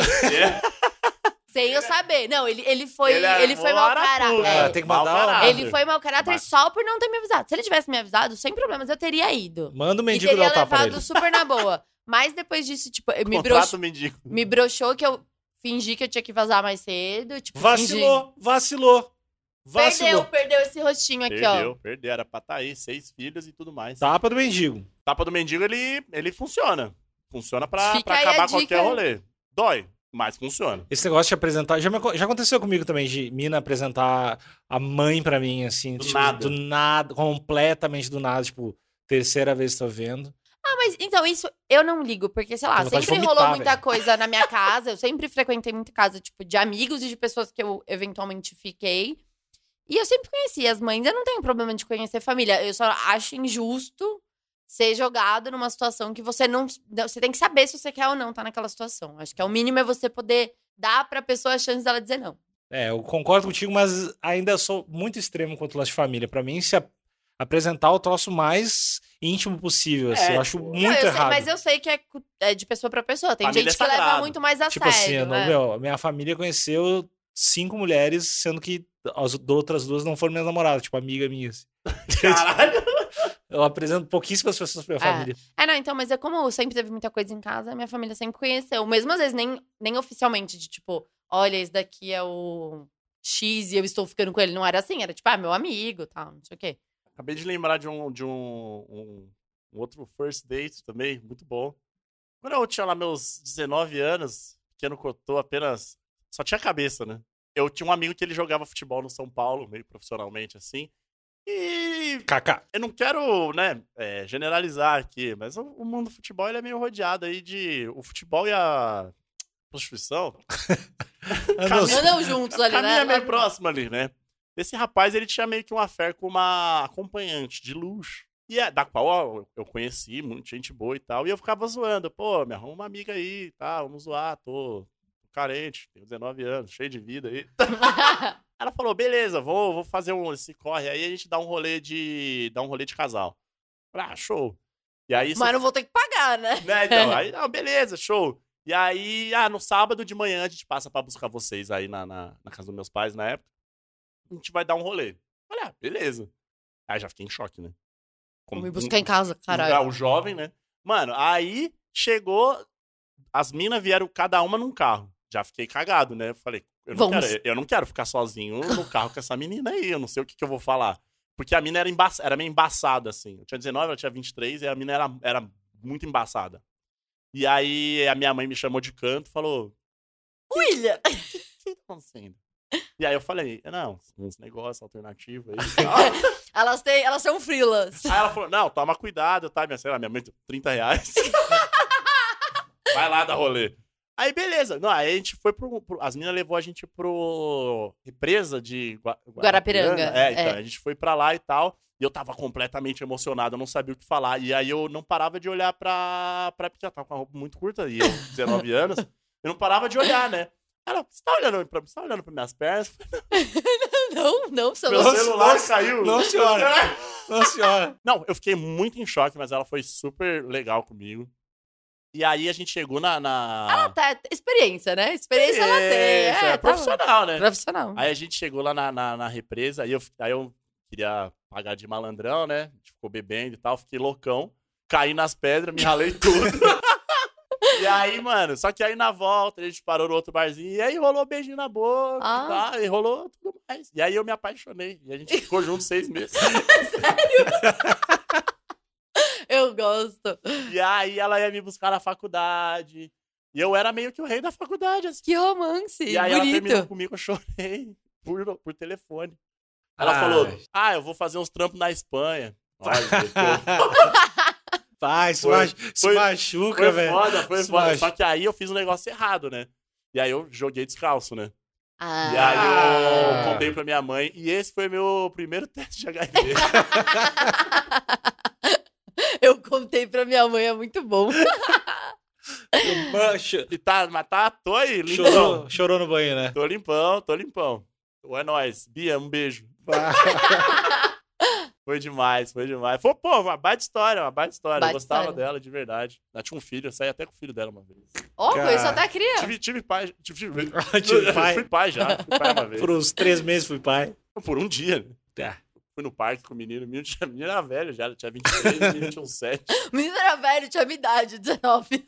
Sem eu saber. Não, ele, ele foi, Ele ele, é foi mau barato, caráter. né? Ah, tem que mandar Mau uma- caráter. Ele foi mau caráter Mas- só por não ter me avisado. Se ele tivesse me avisado, sem problemas, eu teria ido. Manda o E mendigo dar teria o tapa levado nele. super na boa. Mas depois disso, tipo, eu me, Contrato brox... mendigo. me broxou que eu fingi que eu tinha que vazar mais cedo. Tipo, Vacilou, vacilou. fingi. Vacilou. Perdeu, perdeu esse rostinho aqui, Perdeu, ó. perdeu. Era pra tá aí, seis filhos e tudo mais. Tapa do mendigo. Tapa do mendigo, ele, ele funciona. Funciona pra, Fica pra aí a acabar dica. qualquer rolê. Dói, mas funciona. Esse negócio de apresentar. Já, me acon- já aconteceu comigo também, de mina apresentar a mãe pra mim, assim. Do tipo, nada. Do nada, completamente do nada. Tipo, terceira vez que tô vendo. Ah, mas então, isso eu não ligo, porque, sei lá, Tenho vontade de sempre vomitar, rolou muita velho. coisa na minha casa. Eu sempre frequentei muita casa, tipo, de amigos e de pessoas que eu eventualmente fiquei. E eu sempre conheci as mães. Eu não tenho problema de conhecer família. Eu só acho injusto ser jogado numa situação que você não. Você tem que saber se você quer ou não estar naquela situação. Acho que é o mínimo é você poder dar pra pessoa a chance dela dizer não. É, eu concordo contigo, mas ainda sou muito extremo quanto lance de família. Pra mim, se a- apresentar o troço mais íntimo possível, assim. É, eu acho tipo, muito Não, eu sei- errado. mas eu sei que é, cu- é de pessoa pra pessoa. Tem Família gente que é leva sagrado. muito mais a Tipo assim, sério. eu não- é. meu, minha família conheceu cinco mulheres, sendo que as outras duas não foram minhas namoradas, tipo, amiga minha. Assim. Caralho. Eu apresento pouquíssimas pessoas pra minha É. família. É, não, então, mas é como sempre teve muita coisa em casa, minha família sempre conheceu. Mesmo às vezes nem, nem oficialmente, de tipo, olha, esse daqui é o X e eu estou ficando com ele. Não era assim, era tipo, ah, meu amigo, tal, não sei o quê. Acabei de lembrar de um, de um, um, um outro first date também, muito bom. Quando eu tinha lá meus dezenove anos, pequeno cotô, apenas... Só tinha cabeça, né? Eu tinha um amigo que ele jogava futebol no São Paulo, meio profissionalmente, assim. E Kaká. eu não quero, né, é, generalizar aqui, mas o, o mundo do futebol ele é meio rodeado aí de... O futebol e a prostituição Andam- Andam juntos ali, caminho né? é meio próximo ali, né? Esse rapaz, ele tinha meio que uma fé com uma acompanhante de luxo. E é, da qual ó, eu- eu conheci, muita gente boa e tal. E eu ficava zoando. Pô, me arruma uma amiga aí, tá? Vamos zoar, tô, tô carente, tenho dezenove anos, cheio de vida aí. Ela falou, beleza, vou, vou fazer um, esse corre aí, a gente dá um rolê de, dá um rolê de casal. Falei, ah, show. E aí... Mas não vou ter que pagar, né? Né, então, aí, não, beleza, show. E aí, ah, no sábado de manhã a gente passa pra buscar vocês aí na, na, na casa dos meus pais na época. A gente vai dar um rolê. Olha, ah, beleza. Aí já fiquei em choque, né? Vou Como me buscar em casa, um, caralho. um jovem, né? Mano, aí chegou, as minas vieram cada uma num carro já fiquei cagado, né? Eu falei, eu não, quero, eu não quero ficar sozinho no carro com essa menina aí, eu não sei o que, que eu vou falar. Porque a mina era, emba era meio embaçada, assim. Eu tinha dezenove, ela tinha vinte e três, e a mina era, era muito embaçada. E aí a minha mãe me chamou de canto e falou... William! O que, que tá acontecendo? E aí eu falei, não, uns negócios alternativos aí. elas, têm, elas são frilas. Aí ela falou, não, toma cuidado, tá? Minha, sei lá, minha mãe, trinta reais. Vai lá dar rolê. Aí, beleza. Não, aí a gente foi pro... pro as meninas levou a gente pro... Represa de Gua Guarapiranga. É, então, é. a gente foi pra lá e tal. E eu tava completamente emocionado, eu não sabia o que falar. E aí eu não parava de olhar pra... pra porque eu tava com a roupa muito curta, e eu, dezenove anos, eu não parava de olhar, né? Ela, você tá olhando pra, você tá olhando pra minhas pernas? não, não, só Meu não. celular Nossa, caiu. Não, senhora. Não, senhora. Não, eu fiquei muito em choque, mas ela foi super legal comigo. E aí a gente chegou na... na... Ela tá... Experiência, né? Experiência ela tem. É, é tá profissional, né? Profissional. Aí a gente chegou lá na, na, na represa, aí eu, aí eu queria pagar de malandrão, né? A gente ficou bebendo e tal, fiquei loucão. Caí nas pedras, me ralei tudo. E aí, mano, só que aí na volta a gente parou no outro barzinho, e aí rolou beijinho na boca Ah. e tal, e rolou tudo mais. E aí eu me apaixonei, e a gente ficou junto seis meses. Sério? Eu gosto. E aí ela ia me buscar na faculdade. E eu era meio que o rei da faculdade, assim. Que romance. E aí ela terminou bonito. comigo, eu chorei por, por telefone. Ela Ah. falou, ah, eu vou fazer uns trampos na Espanha. Olha, Pai, isso, Foi- machu- isso foi- machuca, foi velho. foda, foi Isso foda. machuca. Só que aí eu fiz um negócio errado, né? E aí eu joguei descalço, né? Ah. E aí Ah. eu contei pra minha mãe, e esse foi meu primeiro teste de H I V. Eu contei pra minha mãe, é muito bom. Mancha. E tá, mas tá, tô aí, limpão. Chorou, chorou no banho, né? Tô limpão, tô limpão. É nóis. Bia, um beijo. Foi demais, foi demais. Foi, pô, uma baita história, uma baita história. Baita eu gostava história. dela, de verdade. Ela tinha um filho, eu saí até com o filho dela uma vez. Ó, oh, Cara. conheço até a criança. Tive, tive pai, tive, tive, Tive pai. Fui pai já, fui pai uma vez. Por uns três meses fui pai. Por um dia, né? Tá. Fui no parque com o menino, o menino, tinha, o menino era velho já, ele tinha vinte e três, o menino tinha uns sete. O menino era velho, tinha minha idade, dezenove.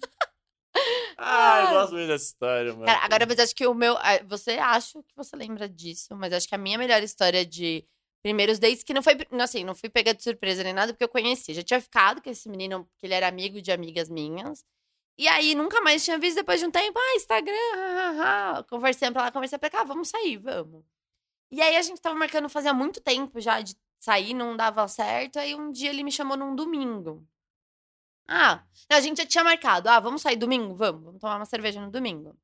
Ah, eu gosto muito dessa história, mano. Cara, agora, mas acho que o meu... ah, Você acha que você lembra disso, mas acho que a minha melhor história de primeiros dates, que não foi, não, assim, não fui pegar de surpresa nem nada, porque eu conhecia. Já tinha ficado com esse menino, que ele era amigo de amigas minhas. E aí, nunca mais tinha visto depois de um tempo. Ah, Instagram, hahaha. Conversando pra lá, conversando pra cá. Vamos sair, vamos. E aí, a gente tava marcando fazia muito tempo já de sair, não dava certo. Aí, um dia, ele me chamou num domingo. Ah, não, a gente já tinha marcado. Ah, vamos sair domingo? Vamos. Vamos tomar uma cerveja no domingo.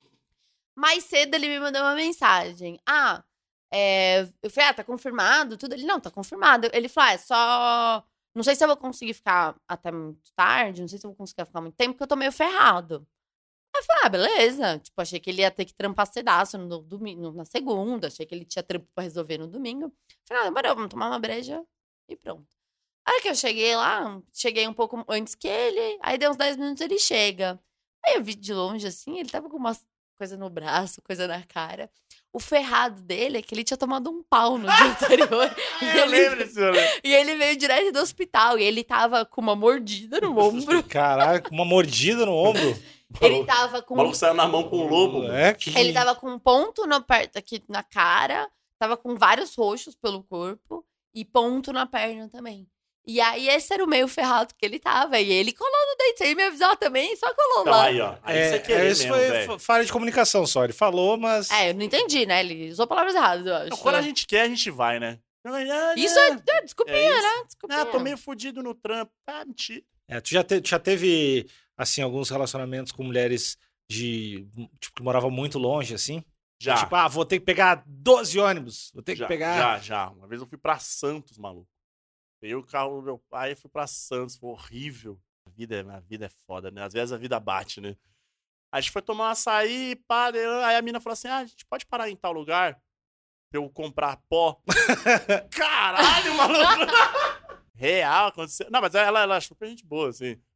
Mais cedo, ele me mandou uma mensagem. Ah, é... eu falei, ah, tá confirmado? Tudo. Ele, não, tá confirmado. Ele falou, ah, é só... Não sei se eu vou conseguir ficar até muito tarde, não sei se eu vou conseguir ficar muito tempo, porque eu tô meio ferrado. Aí eu falei, ah, beleza. Tipo, achei que ele ia ter que trampar cedaço no domingo, na segunda. Achei que ele tinha trampo pra resolver no domingo. Falei, ah, demorou, vamos tomar uma breja e pronto. A hora que eu cheguei lá, cheguei um pouco antes que ele, aí deu uns dez minutos ele chega. Aí eu vi de longe, assim, ele tava com uma coisa no braço, coisa na cara. O ferrado dele é que ele tinha tomado um pau no dia anterior. e, Eu ele, lembro desse rolê. e ele veio direto do hospital, e ele tava com uma mordida no ombro. Caralho, com uma mordida no ombro. Ele tava com... O maluco saiu na mão com o lobo. mano. É, que... Ele tava com um ponto no, perto aqui na cara, tava com vários roxos pelo corpo e ponto na perna também. E aí, esse era o meio ferrado que ele tava. E ele colou no date. Sem me avisar também, só colou Então, lá. aí, ó. Aí É, você querer esse mesmo, foi velho. fa- falha de comunicação só. Ele falou, mas... É, eu não entendi, né? Ele usou palavras erradas, eu acho. Então, quando a gente quer, a gente vai, né? Isso é, é desculpinha, É isso. né? Desculpinha. Ah, tô meio fudido no trampo. Ah, mentira. É, tu já, te- tu já teve, assim, alguns relacionamentos com mulheres de... Tipo, que moravam muito longe, assim? Já. Tipo, ah, vou ter que pegar doze ônibus. Vou ter que já, pegar... Já, já. Uma vez eu fui pra Santos, maluco. Peguei o carro do meu pai e fui pra Santos. Foi horrível. A vida, é- a vida é foda, né? Às vezes a vida bate, né? A gente foi tomar um açaí, pá, daí- aí a mina falou assim, ah, a gente pode parar em tal lugar pra eu comprar pó? Caralho, maluco! Real, aconteceu. Não, mas ela, ela achou pra gente boa, assim.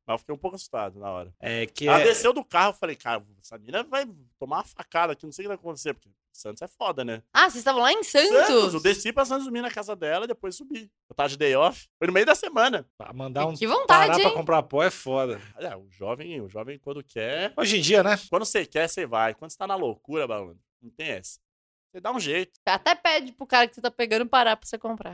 Mas eu fiquei um pouco assustado na hora. É que Ela é... desceu do carro, eu falei, cara, essa mina vai tomar uma facada aqui, não sei o que vai acontecer, porque Santos é foda, né? Ah, vocês estavam lá em Santos? Santos, eu desci pra Santos Dumont na casa dela e depois subi. Eu tava de day off, foi no meio da semana. Pra mandar um Que vontade, parar hein? pra comprar pó é foda. É, o jovem, o jovem quando quer, Hoje em dia, né? quando você quer, você vai. Quando você tá na loucura, Balando, não tem essa. Você dá um jeito. Até pede pro cara que você tá pegando parar pra você comprar.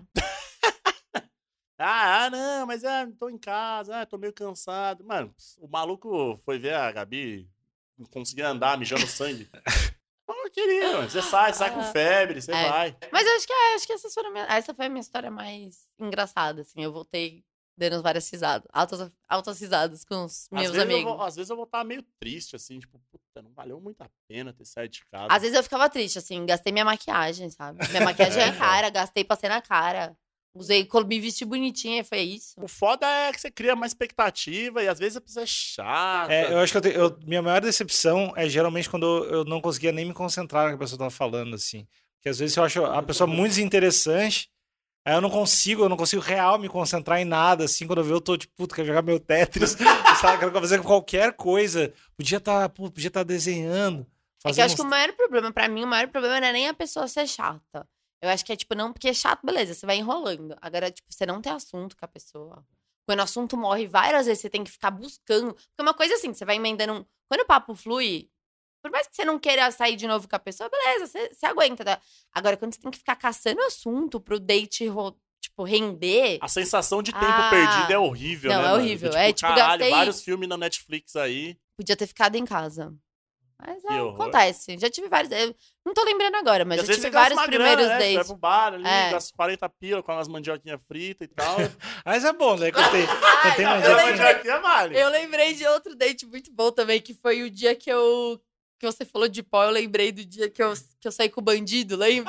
Ah, ah, não, mas é, tô em casa, ah, tô meio cansado. Mano, o maluco foi ver a Gabi, não conseguia andar, mijando sangue. Eu queria, mano. Você sai, sai com febre, você É. vai. Mas eu acho que, é, acho que essa, foi a minha, essa foi a minha história mais engraçada, assim. Eu voltei dando várias risadas, altas, altas risadas com os Às meus vezes, eu amigos. vou, às vezes eu vou estar meio triste, assim, tipo, puta, não valeu muito a pena ter saído de casa. Às vezes eu ficava triste, assim, gastei minha maquiagem, sabe? Minha maquiagem é cara, gastei, passei na cara. Usei, me vesti bonitinha, foi isso. O foda é que você cria uma expectativa e às vezes a pessoa é chata. É, eu acho que eu tenho, eu- minha maior decepção é geralmente quando eu, eu não conseguia nem me concentrar no que a pessoa tava falando, assim. Porque às vezes eu acho a pessoa muito desinteressante, aí eu não consigo, eu não consigo real me concentrar em nada, assim. Quando eu vejo, eu tô tipo, puta, quero jogar meu Tetris, sabe? Quero fazer qualquer coisa. Podia tá, pô, podia tá desenhando. É que eu acho que o maior problema, pra mim, o maior problema não é nem a pessoa ser chata. Eu acho que é, tipo, não, porque é chato, beleza, você vai enrolando. Agora, tipo, você não tem assunto com a pessoa. Quando o assunto morre várias vezes, você tem que ficar buscando. Porque uma coisa assim, você vai emendando um... Quando o papo flui, por mais que você não queira sair de novo com a pessoa, beleza, você, você aguenta. Tá? Agora, quando você tem que ficar caçando assunto pro date, ro- tipo, render... A sensação de tempo Ah. perdido é horrível, Não, né? é mano? horrível. Tipo, É, tipo, caralho, gastei- vários filmes na Netflix aí. Podia ter ficado em casa. Mas Que é, horror. acontece. Já tive vários... Eu não tô lembrando agora, mas E às já vezes tive você gasta vários uma primeiros grana, né? Você vai dates. pro bar ali, É. gasta quarenta pila com umas mandioquinhas fritas e tal. Mas é bom, né? Quando tem, quando tem Ai, uma eu A gente- lembrei- mandioquinha vale. Eu lembrei de outro date muito bom também, que foi o dia que eu... Que você falou de pó, eu lembrei do dia que eu, que eu saí com o bandido, lembra?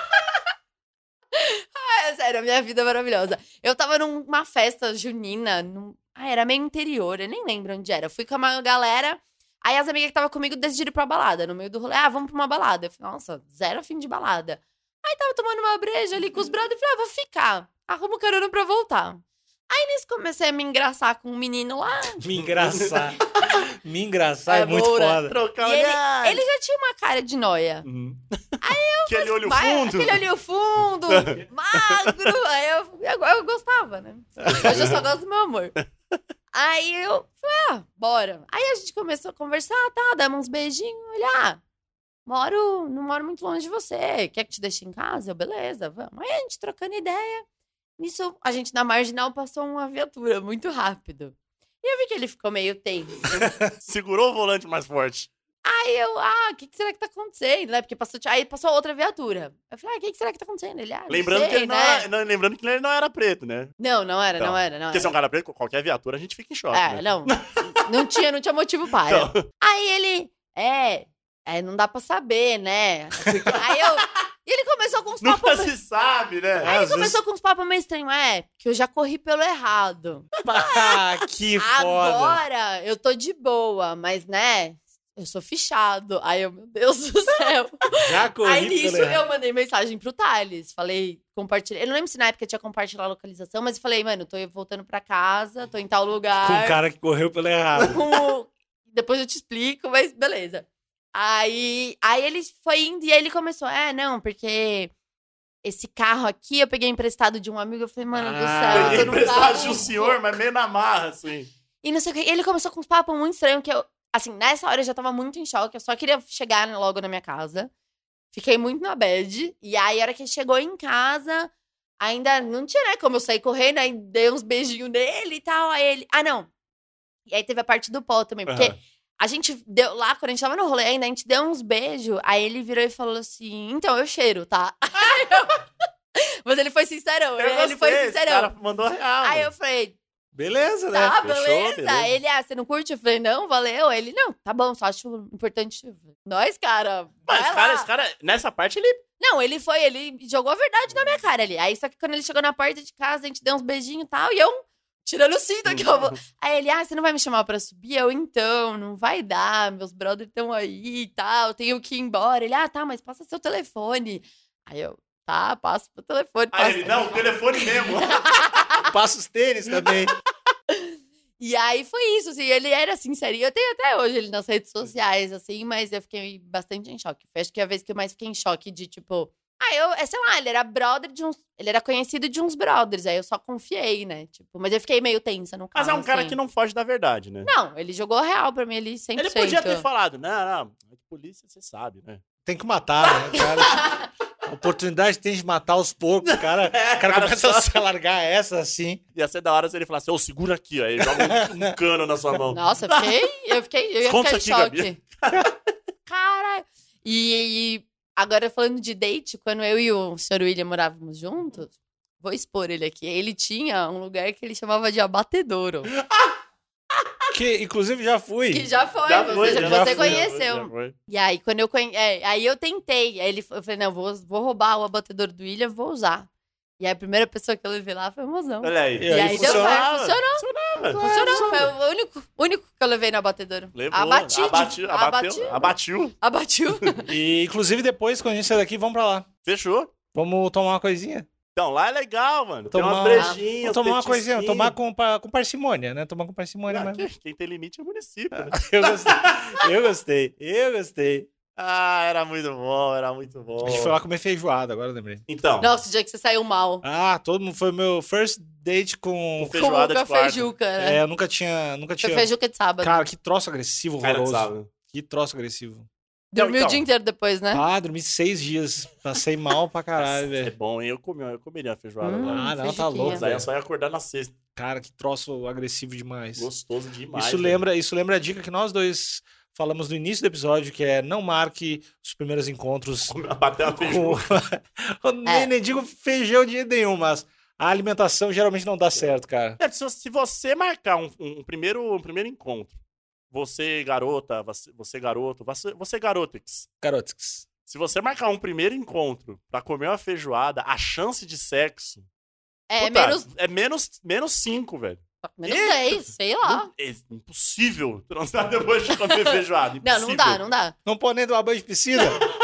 Ah, é sério, a minha vida é maravilhosa. Eu tava numa festa junina, num... ah, era meio interior, eu nem lembro onde era. Eu fui com uma galera, aí as amigas que estavam comigo decidiram ir pra balada. No meio do rolê, ah, vamos pra uma balada. Eu falei, nossa, zero fim de balada. Aí tava tomando uma breja ali com os brothers, falei, ah, vou ficar. Arrumo carona pra voltar. Aí nisso comecei a me engraçar com um menino lá. Me engraçar. Me engraçar é, É muito bom, né? foda. Trocar E ele, olhar. ele já tinha uma cara de noia. Uhum. Aquele olho Vai, fundo. Aquele olhinho fundo, magro. Aí eu, eu, eu gostava, né? Hoje eu só gosto do meu amor. Aí eu falei, ah, bora. Aí a gente começou a conversar, tá, damos uns beijinhos. Ele, ah, moro, não moro muito longe de você. Quer que te deixe em casa? Eu, beleza, vamos. Aí a gente trocando ideia. Nisso, a gente na marginal passou uma viatura muito rápido. E eu vi que ele ficou meio tenso. Segurou o volante mais forte. Aí eu, ah, o que, que será que tá acontecendo, né? Porque passou, aí passou outra viatura. Eu falei, ah, o que, que será que tá acontecendo? Ele, ah, não Lembrando, sei, que ele não né? era, não, lembrando que ele não era preto, né? Não, não era, Então, não era, não Porque se é um era. cara preto, qualquer viatura a gente fica em choque. É, né? não. Não tinha, não tinha motivo para. Então. Aí ele, é, é, não dá pra saber, né? Porque, aí eu, e ele começou com uns Nunca papos... se sabe, né? Aí Às ele começou com uns papos meio estranhos. É, que eu já corri pelo errado. Ah, que foda. Agora eu tô de boa, mas, né, eu sou fichado. Aí eu, meu Deus do céu. Já corri Aí nisso pelo errado. eu mandei mensagem pro Thales. Falei, compartilhei. Eu não lembro se na época eu tinha compartilhado a localização, mas eu falei, mano, tô voltando pra casa, tô em tal lugar. Com o cara que correu pelo errado. com o- Depois eu te explico, mas beleza. Aí, aí ele foi indo e aí ele começou, é, não, porque esse carro aqui eu peguei emprestado de um amigo. Eu falei, mano do Ah, céu, eu Peguei tô num emprestado carro de um senhor, mas meio na marra, assim. E não sei o que. E ele começou com uns papos muito estranhos que eu, assim, nessa hora eu já tava muito em choque. Eu só queria chegar logo na minha casa. Fiquei muito na bad. E aí, a hora que ele chegou em casa, ainda não tinha, né, como eu sair correndo. Aí dei uns beijinhos nele e tal. Aí ele, ah, não. E aí teve a parte do pó também. Porque Aham. a gente deu, lá, quando a gente tava no rolê ainda, a gente deu uns beijos. Aí ele virou e falou assim, então, eu cheiro, tá? Aí eu... Mas ele foi sincerão. Eu Ele foi gostei, esse sincerão. cara mandou real. Aí eu falei, Beleza, né? tá, Fechou, beleza. beleza. Ele, ah, você não curte? Eu falei, não, valeu. Ele, não, tá bom, só acho importante. Nós, cara, Mas vai esse cara, lá. esse cara, nessa parte, ele... Não, ele foi, ele jogou a verdade na minha cara ali. Aí, só que quando ele chegou na porta de casa, a gente deu uns beijinhos e tal, e eu tirando o cinto aqui, eu vou... Aí ele, ah, você não vai me chamar pra subir? Eu, então, não vai dar, meus brothers estão aí e tal, eu tenho que ir embora. Ele, ah, tá, mas passa seu telefone. Aí eu, tá, passo meu telefone. Aí Passo... ele, não, o telefone mesmo. Passa os tênis também. E aí foi isso, assim, ele era sincero. E eu tenho até hoje ele nas redes sociais, assim, mas eu fiquei bastante em choque. Foi acho que a vez que eu mais fiquei em choque de, tipo... Ah, eu, é, sei lá, ele era brother de uns... Ele era conhecido de uns brothers, aí eu só confiei, né? Tipo, mas eu fiquei meio tensa no caso. Mas é um cara assim. que não foge da verdade, né? Não, ele jogou real pra mim ali cem por cento. Ele podia ter falado, não, não, a polícia, você sabe, né? Tem que matar, né, cara? Oportunidade tem de matar aos poucos, o cara, É, o cara, cara, começa só- a largar essa assim. Ia ser da hora se ele falasse, ô, segura aqui, ó, aí joga um, um cano na sua mão. Nossa, eu fiquei... Eu, fiquei, eu ia Conta ficar em isso aqui, choque. Caralho. E, e agora falando de date, quando eu e o senhor William morávamos juntos, vou expor ele aqui, ele tinha um lugar que ele chamava de abatedouro. Que, inclusive, já fui. Que já foi, Já você, foi, já, já você fui, conheceu. Já foi. E aí, quando eu conhe... é, aí eu tentei. Aí ele, eu falei, não, vou, vou roubar o abatedouro do William, vou usar. E aí a primeira pessoa que eu levei lá foi o mozão. Olha aí. E E aí aí deu funcionava. certo, funcionou. Funcionava. Funcionou, foi o único, único que eu levei no abatedouro. Levou, Abati, abatiu, abateu, abatiu. Abatiu. E, inclusive, depois, quando a gente sair daqui, vamos pra lá. Fechou. Vamos tomar uma coisinha? Então, lá é legal, mano. Tem Tomar- umas brejinhas, Vamos tomar uma petisquinhos. coisinha, tomar com, pa- com parcimônia, né? Tomar com parcimônia Ah, mesmo. que- Quem tem limite é o município, né? Eu gostei, eu gostei, eu gostei. Ah, era muito bom, era muito bom. A gente foi lá comer feijoada, agora eu lembrei. Então, Nossa, o dia que você saiu mal. Ah, todo mundo foi meu first date com... Com feijoada com de a quarta. feijuca, né? É, eu nunca tinha... Nunca Foi tinha... feijuca de sábado. Cara, que troço agressivo, cara de horroroso. sábado. Que troço agressivo. Dormiu então. o dia inteiro depois, né? Ah, dormi seis dias. Passei mal pra caralho, É velho. bom, hein? Eu, comi, eu comeria uma feijoada Hum. lá. Ah, não, tá feijuquinha. louco, Mas aí eu velho. só ia acordar na sexta. Cara, que troço agressivo demais. Gostoso demais. Isso velho. lembra, isso lembra a dica que nós dois falamos no início do episódio, que é não marque os primeiros encontros Bater uma feijoada. com... nem, É. nem digo feijão de jeito nenhum, mas a alimentação geralmente não dá certo, cara. É, se, se você marcar um, um primeiro, um primeiro encontro, você garota, você, você garoto, você, você garotex. Garotos. Se você marcar um primeiro encontro pra comer uma feijoada, a chance de sexo É, puta, menos, é menos, menos cinco, velho. menos Eita. dez, sei lá. É impossível transar depois de comer feijoada. Não, Impossível. não dá, não dá. Não pode nem tomar banho de piscina?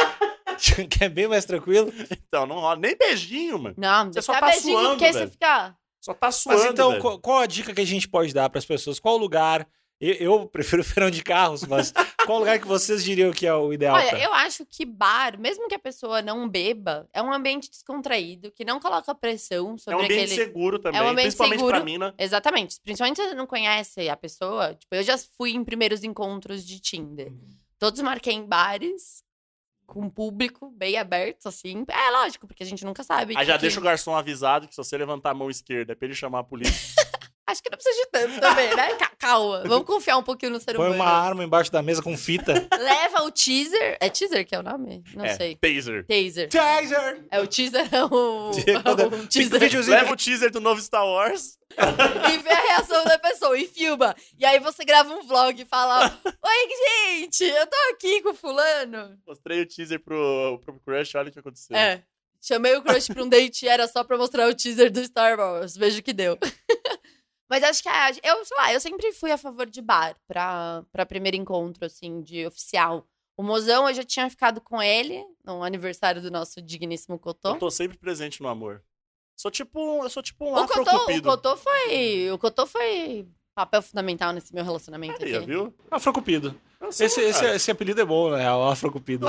que é bem mais tranquilo. Então, não rola. Nem beijinho, mano. Não, Você você só só tá beijinho, suando, porque velho. você fica... Só tá suando, Mas então, velho. qual, qual a dica que a gente pode dar pras pessoas? Qual lugar? Eu, eu prefiro feirão de carros, mas qual lugar que vocês diriam que é o ideal? Olha, pra- eu acho que bar, mesmo que a pessoa não beba, é um ambiente descontraído, que não coloca pressão É sobre um ambiente aquele... seguro também, É um ambiente principalmente seguro. pra mina. Exatamente. Principalmente se você não conhece a pessoa. Tipo, eu já fui em primeiros encontros de Tinder. Todos marquei em bares, com público bem aberto, assim. É lógico, porque a gente nunca sabe. Aí que- já que- deixa o garçom avisado que se você levantar a mão esquerda é pra ele chamar a polícia. Acho que não precisa de tanto também, né? Ca- Calma. Vamos confiar um pouquinho no ser Põe humano. uma arma embaixo da mesa com fita. Leva o teaser. É teaser que é o nome? Não é, sei. taser. Taser. Taser! É o teaser, é o. Quando- é o Fica o teaser. videozinho. Leva o teaser do novo Star Wars. E vê a reação da pessoa e filma. E aí você grava um vlog e fala: Oi, gente, eu tô aqui com o fulano. Mostrei o teaser pro, pro crush, olha o que aconteceu. É. Chamei o crush pra um date e era só pra mostrar o teaser do Star Wars. Veja o que deu. Mas acho que a, eu, sei lá, eu sempre fui a favor de bar pra, pra primeiro encontro, assim, de oficial. O mozão, eu já tinha ficado com ele no aniversário do nosso digníssimo Cotô. Eu tô sempre presente no amor. Sou tipo, um- eu sou tipo um O Cotô, o afrocupido. Cotô foi. O Cotô foi papel fundamental nesse meu relacionamento Aí, aqui. viu? Afrocupido. Eu sou, Esse, esse, cara. esse apelido é bom, né? O Afrocupido.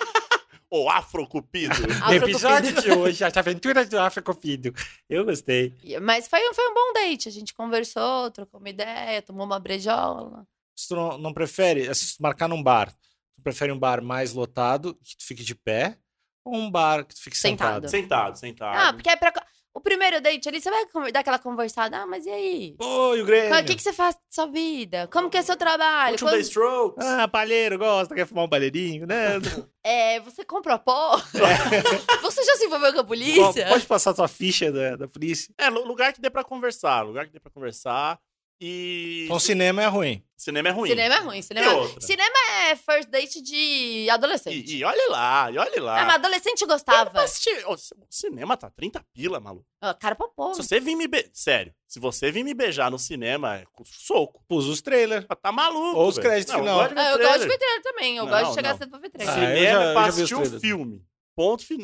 O afrocupido. No episódio de hoje, as aventuras do Afrocupido. Eu gostei. Mas foi, um- foi um bom date. A gente conversou, trocou uma ideia, tomou uma brejola. Se tu não, não prefere, assim, se tu marcar num bar, tu prefere um bar mais lotado, que tu fique de pé, ou um bar que tu fique sentado? Sentado. Sentado, sentado. Ah, porque é pra. O primeiro date ali, você vai conver- dar aquela conversada. Ah, mas e aí? Pô, e o Grêmio? O que, que você faz da sua vida? Como que é seu trabalho? Último Quando- The Strokes. Ah, palheiro, gosta, quer fumar um palheirinho, né? É, você compra pó? Você já se envolveu com a Pô, polícia? Pode passar tua ficha da, da polícia. É, lu- lugar que dê pra conversar. Lugar que dê pra conversar. E. Então cinema é ruim. Cinema é ruim. Cinema é ruim. E Cinema, outra? cinema é first date de adolescente. E, e olha lá, e olha lá. Ah, mas adolescente Eu não gostava. posso assistir- Ô, c- o cinema tá trinta pila, maluco. Ah, cara pra pôr. Se você vir me beijar. Sério, se você vir me beijar no cinema, é com soco. Pus os trailers. Tá maluco. Ou os velho. créditos Não, final. Eu gosto de ver Ah, eu trailer. gosto de ver trailer também. Eu Não, gosto de chegar não. cedo pra ver trailer. Ah, eu Cinema já- é eu pra já vi os assistir um trailers. filme. Ponto final.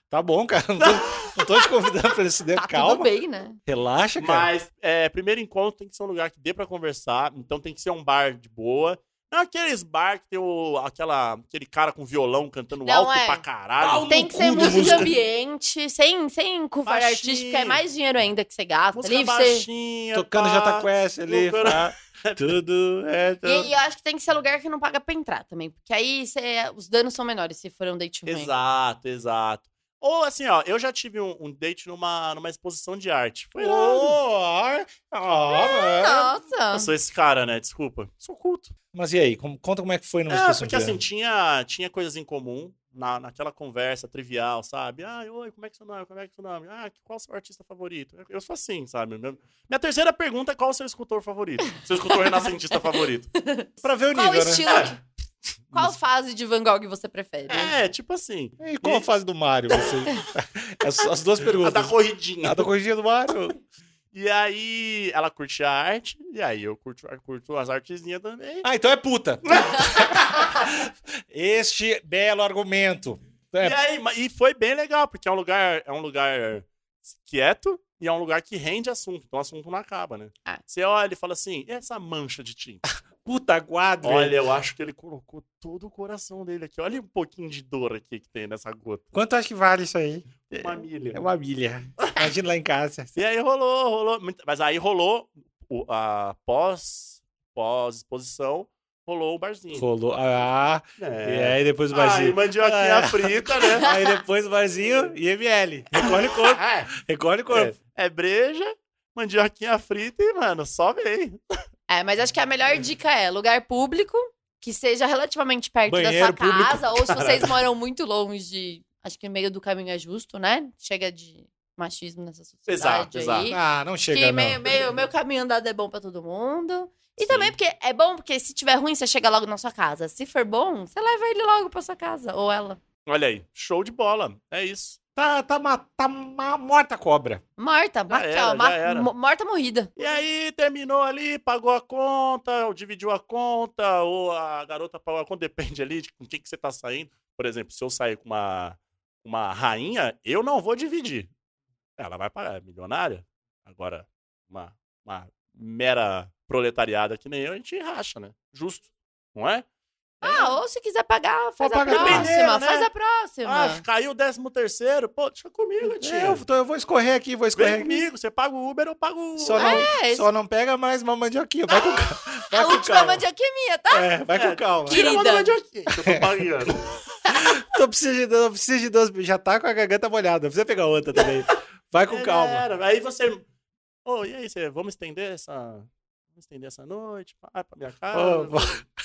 Tá bom, cara. Não tô, não tô te convidando pra esse tempo. Tá Calma. tudo bem, né? Relaxa, cara. Mas, é, primeiro encontro tem que ser um lugar que dê pra conversar. Então tem que ser um bar de boa. Não aqueles bar que tem o, aquela, aquele cara com violão cantando Não, alto é. pra caralho. Pau Tem no que ser cu de música de música. ambiente, sem, sem curva Baixinho. artística, é mais dinheiro ainda que você gasta. Música Ali, você... baixinha, Tocando pá. Jota Quest ali. Loucura. Pá. Tudo é... Tudo. E, e eu acho que tem que ser lugar que não paga pra entrar também. Porque aí você- os danos são menores se for um date ruim. Exato, exato. Ou assim, ó, eu já tive um, um date numa, numa exposição de arte. Foi lá. Oh, ah, ah, Nossa. Eu sou esse cara, né? Desculpa. Sou culto. Mas e aí? Como- conta como é que foi numa É, exposição porque de assim, arte. tinha, tinha coisas em comum na, naquela conversa trivial, sabe? Ah, oi, como é que é seu nome? Como é que é seu nome? Ah, qual é o seu artista favorito? Eu, eu sou assim, sabe? Meu- minha terceira pergunta é qual é o seu escultor favorito? Seu escultor renascentista favorito? Pra ver o Qual nível, estilo, né? qual fase de Van Gogh você prefere? É, tipo assim. E qual a fase do Mario? Você... as, as duas A perguntas. da corridinha. A da corridinha do Mario. E aí, ela curte a arte, e aí eu curto, curto as artezinhas também. Ah, então é puta. Este belo argumento. E, É, aí, ma- e foi bem legal, porque é um lugar, é um lugar quieto e é um lugar que rende assunto. Então o assunto não acaba, né? Ah. Você olha e fala assim, e essa mancha de tinta? puta quadro. Olha, eu acho que ele colocou todo o coração dele aqui. Olha um pouquinho de dor aqui que tem nessa gota. Quanto acho que vale isso aí? Uma milha. É uma milha. Imagina lá em casa. E aí rolou, rolou. muito- Mas aí rolou o- a pós, pós-exposição, rolou o barzinho. Rolou. Ah, e É. aí depois o Aí, barzinho. mandioquinha Ah. frita, né? Aí depois o barzinho e M L. Recolhe o corpo. É, Recolhe o corpo. é, é breja, mandioquinha frita e, mano, só vem. É, mas acho que a melhor dica é lugar público, que seja relativamente perto da Banheiro sua público. casa, ou se vocês moram muito longe, acho que no meio do caminho é justo, né? Chega de machismo nessa sociedade Exato, aí. exato. Ah, não chega Que não. meio, meio, meio caminho andado é bom pra todo mundo. E Sim. também porque é bom, porque se tiver ruim, você chega logo na sua casa. Se for bom, você leva ele logo pra sua casa, ou ela. Olha aí, show de bola. É isso. Tá, tá, ma- tá ma- morta a cobra. Morta, Já aqui, era, ó, ma- já era. mo- morta morrida. E aí, terminou ali, pagou a conta, ou dividiu a conta, ou a garota pagou a conta, depende ali de com quem que você tá saindo. Por exemplo, se eu sair com uma, uma rainha, eu não vou dividir. Ela vai pagar, é milionária. Agora, uma, uma mera proletariada que nem eu, a gente racha, né? Justo, não é? Ah, ou se quiser pagar, faz a pagar próxima. primeiro, né? Faz a próxima. Ah, caiu o décimo terceiro, pô, deixa comigo, tio. É, eu, tô- eu vou escorrer aqui, vou escorrer Vem aqui. comigo, você paga o Uber, eu pago o... Só não, É, só não pega mais uma mandioquinha. Vai com calma. Vai a com última calma. mandioquinha é minha, tá? É, vai É, com calma. Querida. Tira a mão da mandioquinha, que eu tô pagando. Tô precisando de, tô precisando de duas. Já tá com a garganta molhada. Não precisa pegar outra também. Vai com É, calma. era. Aí você... Ô, e aí, você... vamos estender essa... Vamos estender essa noite? Vai pra minha casa. Ô, vó.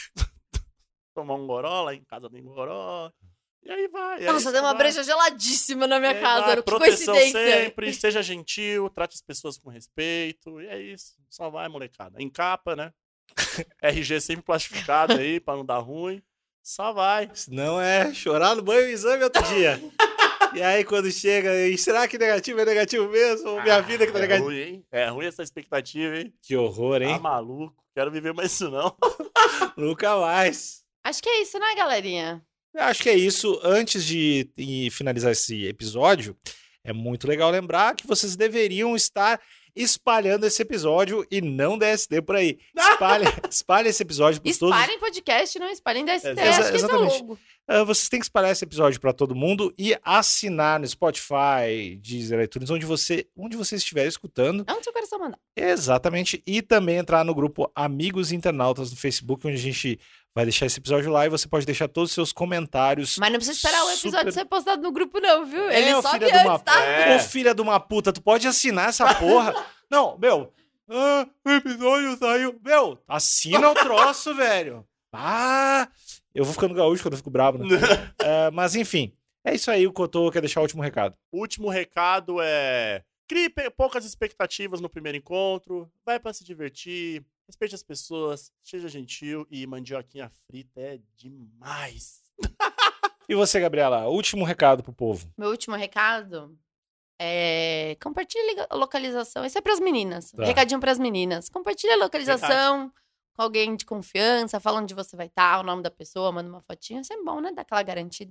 Tomar um goró lá em casa tem goró. E aí vai. e aí Nossa, você tem uma vai. breja geladíssima na minha E aí casa. vai, Que proteção coincidência. sempre, seja gentil, trate as pessoas com respeito. E é isso. Só vai, molecada. Encapa, né? R G sempre plastificado aí, pra não dar ruim. Só vai. Senão é chorar no banho e exame outro dia. E aí, quando chega, e será que negativo é negativo mesmo? Ou minha vida que tá é negativa? ruim, hein? É ruim essa expectativa, hein? Que horror, Tá hein? maluco. Quero viver mais isso, não. Nunca mais. Acho que é isso, né, galerinha? Eu acho que é isso. Antes de de finalizar esse episódio, é muito legal lembrar que vocês deveriam estar espalhando esse episódio e não D S T por aí. Espalhe, espalhe esse episódio por todos. Espalhem podcast, não espalhem D S T. Exa- Acho que esse é o exatamente. logo. Ah, vocês têm que espalhar esse episódio para todo mundo e assinar no Spotify, Deezer, iTunes, onde você, onde você estiver escutando. É onde seu coração mandar. Exatamente. E também entrar no grupo Amigos Internautas no Facebook, onde a gente vai deixar esse episódio lá e você pode deixar todos os seus comentários. Mas não precisa esperar o episódio Super- ser postado no grupo, não, viu? É, Ele ô, sobe filha de uma- antes, tá? É. Ô, filha de uma puta, tu pode assinar essa porra? Não, meu. Ah, o episódio saiu. Meu, assina o troço, velho. Ah, eu vou ficando gaúcho quando eu fico bravo, né? Ah, mas enfim, é isso aí. O Cotô quer deixar o último recado. O último recado é... Crie pe- poucas expectativas no primeiro encontro. Vai pra se divertir. Respeite as pessoas. Seja gentil. E mandioquinha frita é demais. E você, Gabriela, último recado pro povo. Meu último recado é... Compartilhe a localização. Isso é pras meninas. Tá. Recadinho pras meninas. Compartilhe a localização com alguém de confiança. Fala onde você vai estar, o nome da pessoa, manda uma fotinha. É sempre bom, né? Dar aquela garantida.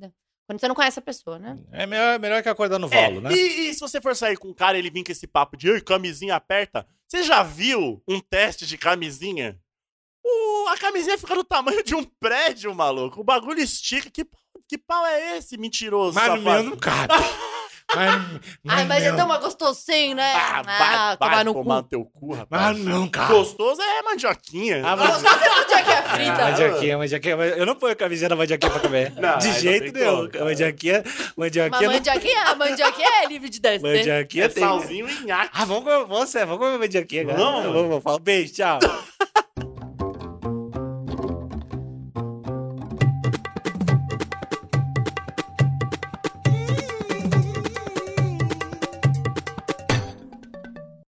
Quando você não conhece a pessoa, né? É melhor, melhor que acordar no É, valo, né? E, e se você for sair com um cara e ele vir com esse papo de "Ai, camisinha aperta", você já viu um teste de camisinha? O, a camisinha fica do tamanho de um prédio, maluco. O bagulho estica. Que, que pau é esse, mentiroso, Mas no safado? meu não cabe. Mas, Ai, mas é não. tão uma gostosinho, né? Ah, vai, Ah, vai tomar no tomar no cu. teu cu, rapaz. Mas não, cara. Gostoso é mandioquinha. Ah, Gostoso é mandioquinha frita. Ah, mandioquinha, mandioquinha. Eu não ponho camisinha na mandioquinha pra comer. Não, de aí não jeito tem nenhum. como, cara. Mandioquinha, Mas mandioquinha não... mandioquinha, a mandioquinha é livre de dança. né? Mandioquinha É tem... salzinho e nhaque. Ah, vamos comer, vamos, vamos comer mandioquinha, cara. Vamos. Vamos, vamos. Fala, beijo, tchau.